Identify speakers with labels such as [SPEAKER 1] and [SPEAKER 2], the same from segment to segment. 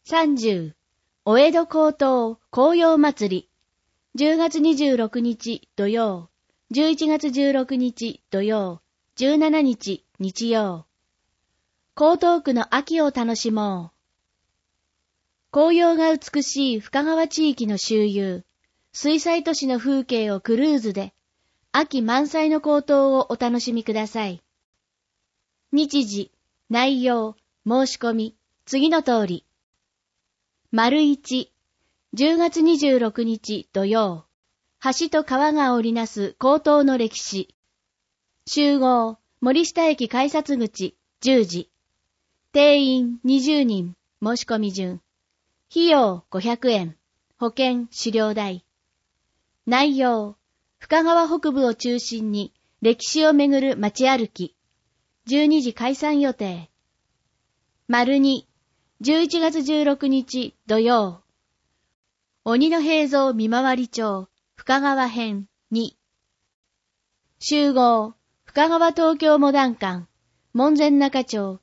[SPEAKER 1] 30、お江戸高等紅葉祭り、10月26日土曜、11月16日土曜、17日日曜。江東区の秋を楽しもう。紅葉が美しい深川地域の周遊、水災都市の風景をクルーズで、秋満載の江東をお楽しみください。日時、内容、申し込み、次の通り。1、10月26日土曜、橋と川が織りなす江東の歴史。集合、森下駅改札口、10時。定員20人、申し込み順。費用500円、保険資料代。内容、深川北部を中心に歴史をめぐる街歩き。12時開山予定。2、11月16日土曜。鬼の平蔵見回り町、深川編2。集合、深川東京モダン館、門前仲町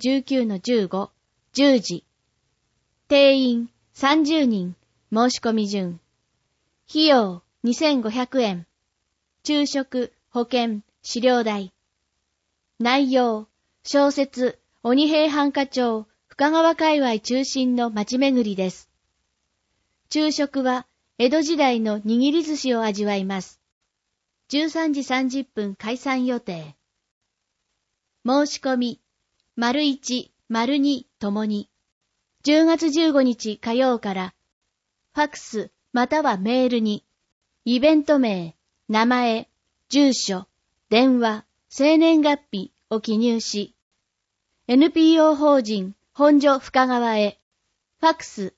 [SPEAKER 1] 1-19-15、10時。定員30人、申し込み順。費用2500円。昼食、保険、資料代。内容、小説、鬼平犯科帳、深川界隈中心の街巡りです。昼食は、江戸時代の握り寿司を味わいます。13時30分開山予定。申し込み、1、2ともに、10月15日火曜から、ファックスまたはメールに、イベント名、名前、住所、電話、生年月日を記入し、NPO 法人本所深川へ、ファックス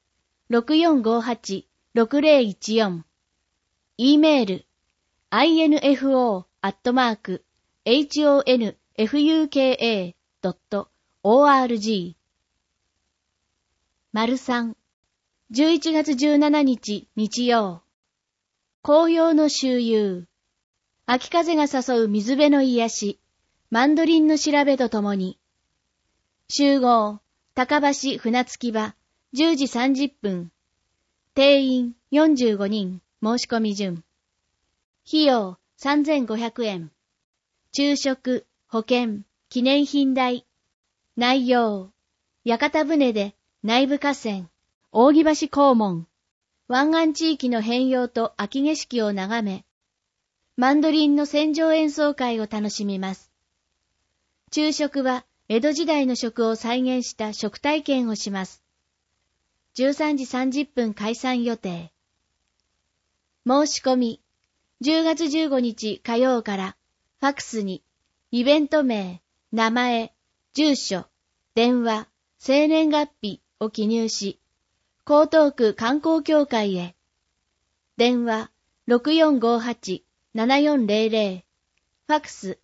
[SPEAKER 1] 6458-6014、E メール、info@honfuka.org。3、11月17日日曜。紅葉の周遊。秋風が誘う水辺の癒し、マンドリンの調べとともに。集合、高橋船着き場、10時30分。定員45人、申し込み順。費用3500円。昼食、保険、記念品代。内容、屋形船で内部河川、扇橋黄門、湾岸地域の変容と秋景色を眺め、マンドリンの船上演奏会を楽しみます。昼食は江戸時代の食を再現した食体験をします。13時30分開山予定。申し込み、10月15日火曜からファックスにイベント名、名前、住所、電話、生年月日を記入し、江東区観光協会へ。電話6458-7400、ファックス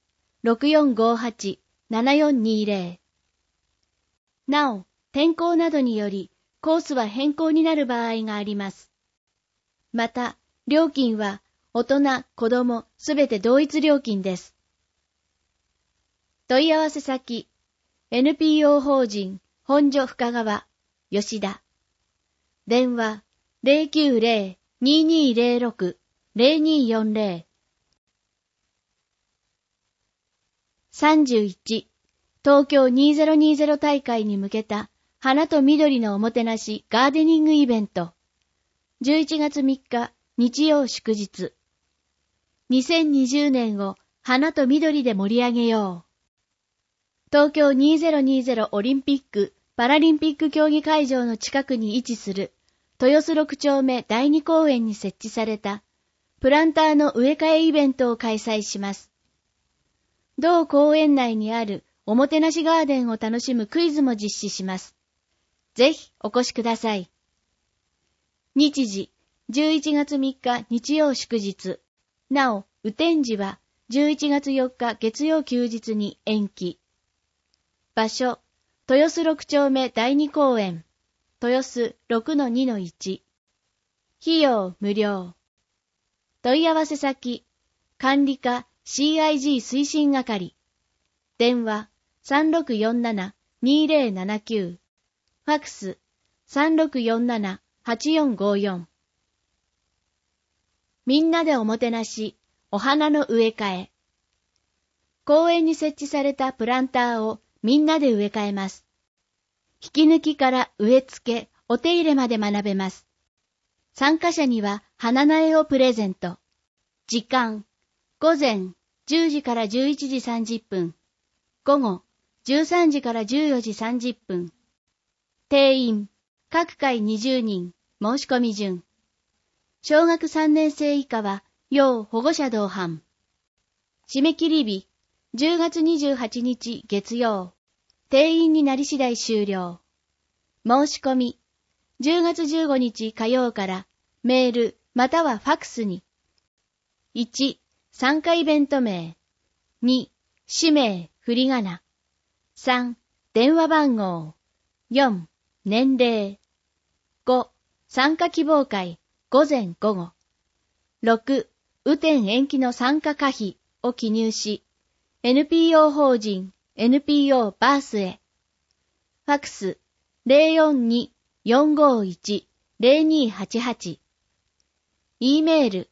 [SPEAKER 1] 6458-7420。なお、天候などによりコースは変更になる場合があります。また、料金は大人、子供すべて同一料金です。問い合わせ先、NPO 法人本所深川、吉田。電話090-2206-0240。31、東京2020大会に向けた花と緑のおもてなしガーデニングイベント。11月3日日曜祝日。2020年を花と緑で盛り上げよう。東京2020オリンピック・パラリンピック競技会場の近くに位置する豊洲6丁目第2公園に設置されたプランターの植え替えイベントを開催します。同公園内にあるおもてなしガーデンを楽しむクイズも実施します。ぜひお越しください。日時、11月3日日曜祝日。なお、雨天時は11月4日月曜休日に延期。場所、豊洲6丁目第2公園。豊洲 6-2-1。費用無料。問い合わせ先、管理課 CIG 推進係。電話3647-2079。ファックス 3647-8454。みんなでおもてなし、お花の植え替え。公園に設置されたプランターをみんなで植え替えます。引き抜きから植え付け、お手入れまで学べます。参加者には花苗をプレゼント。時間、午前10時から11時30分。午後13時から14時30分。定員、各回20人、申し込み順。小学3年生以下は、要保護者同伴。締め切り日、10月28日月曜。定員になり次第終了。申し込み、10月15日火曜からメールまたはファックスに。1、参加イベント名。2、氏名、振り仮名。3、電話番号。4、年齢。5、参加希望会、午前午後。6、雨天延期の参加可否を記入し、NPO 法人 NPO バースへ。ファックス 042-451-0288。E メール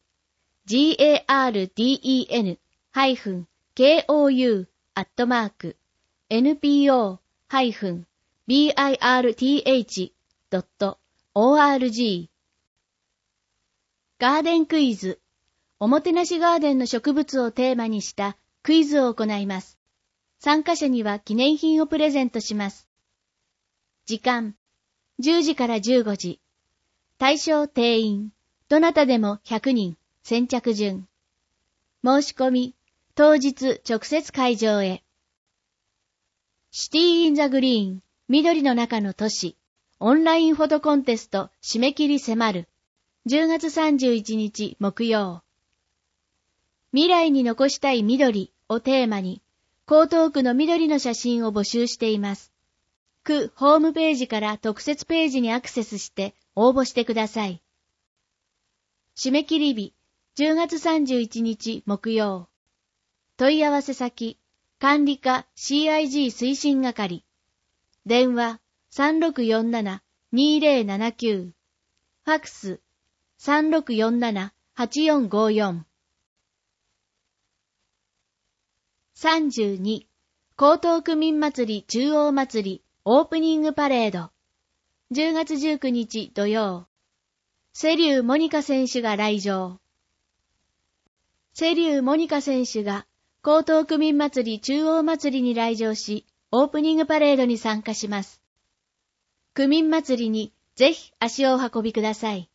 [SPEAKER 1] garden-kou-npo-birth.org。 ガーデンクイズ。おもてなしガーデンの植物をテーマにしたクイズを行います。参加者には記念品をプレゼントします。時間、10時から15時。対象定員、どなたでも100人、先着順。申し込み、当日直接会場へ。シティインザグリーン、緑の中の都市、オンラインフォトコンテスト締め切り迫る。10月31日木曜。未来に残したい緑をテーマに、江東区の緑の写真を募集しています。区ホームページから特設ページにアクセスして応募してください。締め切り日、10月31日木曜。問い合わせ先、管理課 CIG 推進係。電話3647-2079。ファックス3647-8454。32、江東区民祭り中央祭りオープニングパレード。10月19日土曜。瀬立モニカ選手が来場。瀬立モニカ選手が江東区民祭り中央祭りに来場し、オープニングパレードに参加します。区民祭りにぜひ足をお運びください。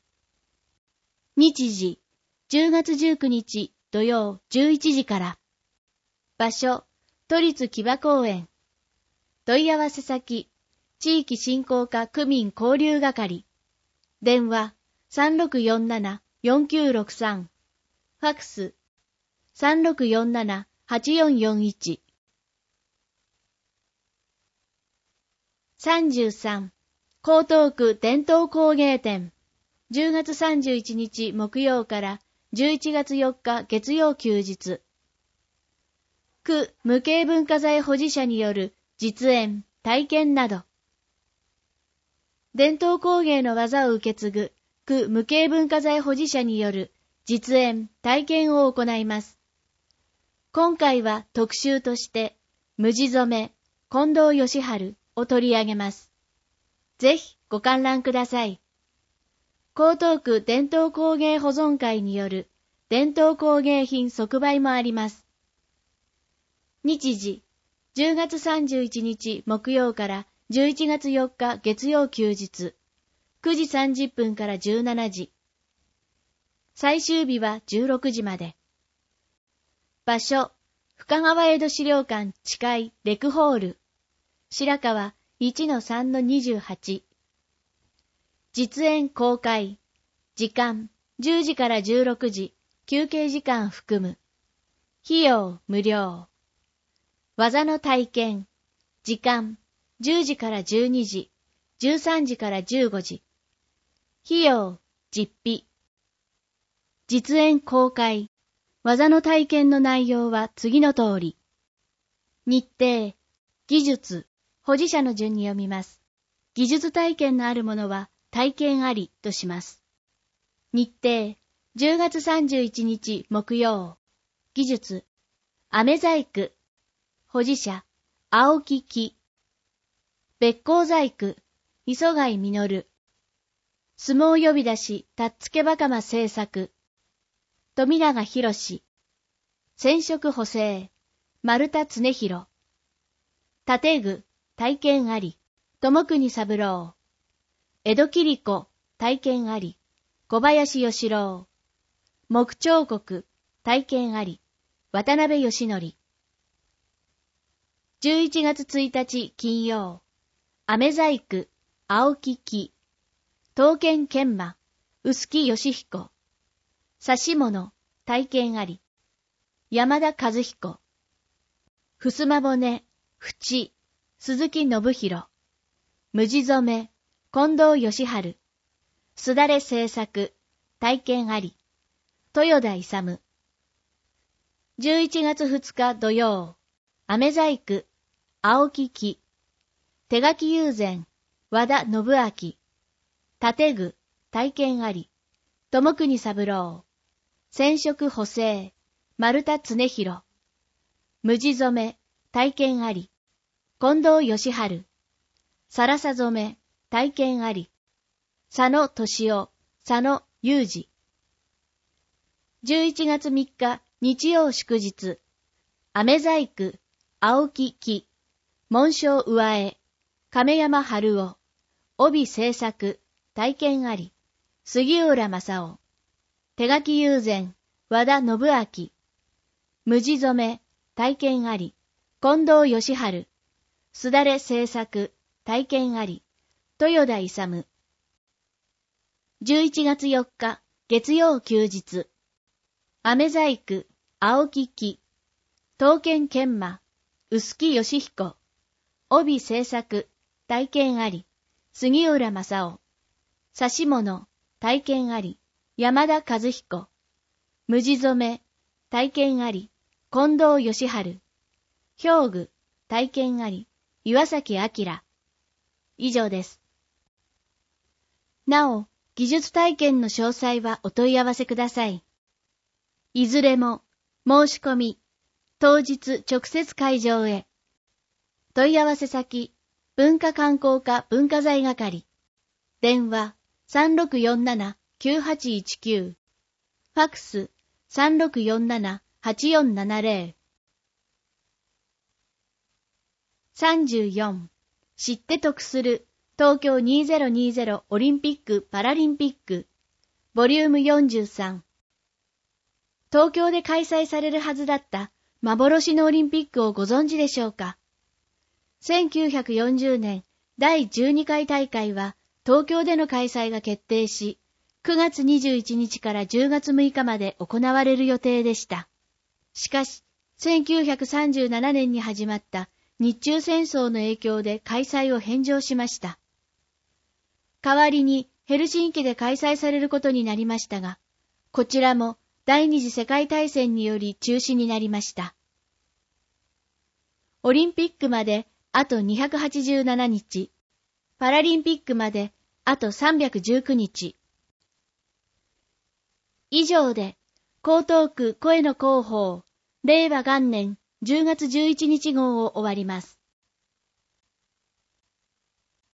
[SPEAKER 1] 日時、10月19日土曜11時から。場所、都立木場公園。問い合わせ先、地域振興課区民交流係。電話、3647-4963。ファックス、3647-8441。33、江東区伝統工芸展。10月31日木曜から11月4日月曜休日。区無形文化財保持者による実演、体験など。伝統工芸の技を受け継ぐ区無形文化財保持者による実演、体験を行います。今回は特集として無地染め、近藤義治を取り上げます。ぜひご観覧ください。江東区伝統工芸保存会による伝統工芸品即売もあります。日時、10月31日木曜から11月4日月曜休日、9時30分から17時。最終日は16時まで。場所、深川江戸資料館地下レクホール。白川 1-3-28。実演公開。時間、10時から16時。休憩時間含む。費用無料。技の体験。時間、10時から12時。13時から15時。費用、実費。実演公開。技の体験の内容は次の通り。日程、技術、保持者の順に読みます。 技術体験のあるものは体験ありとします。日程、10月31日木曜。技術、飴細工。保持者、青木木。べっこう細工、磯貝実。相撲呼び出し、たっつけばかま制作。富永博。染色補正、丸田恒弘。建具、体験あり、友国三郎。江戸切子、体験あり、小林義郎。木彫刻、体験あり、渡辺義則。11月1日金曜。飴細工、青木木。刀剣研磨、臼木義彦。指物、体験あり、山田和彦。ふすま骨、縁、鈴木信弘。無地染め、近藤義治。すだれ製作、体験あり、豊田勇。11月2日土曜。飴細工、青木木。手書き友禅、和田信明。建具、体験あり、友国三郎。染色補正、丸田恒弘。無地染め、体験あり、近藤義治。さらさ染め、体験あり、佐野俊夫、佐野裕二。11月3日日曜祝日。飴細工、青木木。紋章上絵、亀山春夫。帯制作、体験あり、杉浦正夫。手書き友禅、和田信明。無地染め、体験あり、近藤義治。すだれ製作、体験あり、豊田勇。11月4日、月曜休日。飴細工、青木木。刀剣研磨、臼木義彦。帯制作、体験あり、杉浦正夫。指物、体験あり、山田和彦。無地染め、体験あり、近藤義治。表具、体験あり、岩崎明。以上です。なお、技術体験の詳細はお問い合わせください。いずれも、申し込み、当日直接会場へ。問い合わせ先、文化観光課文化財係。電話、3647-9819。ファクス、3647-8470。34. 知って得する東京2020オリンピック・パラリンピックボリューム43。東京で開催されるはずだった幻のオリンピックをご存知でしょうか。1940年第12回大会は東京での開催が決定し、9月21日から10月6日まで行われる予定でした。しかし、1937年に始まった日中戦争の影響で開催を返上しました。代わりにヘルシンキで開催されることになりましたが、こちらも第二次世界大戦により中止になりました。オリンピックまであと287日、パラリンピックまであと319日。以上で、江東区声の広報、令和元年10月11日号を終わります。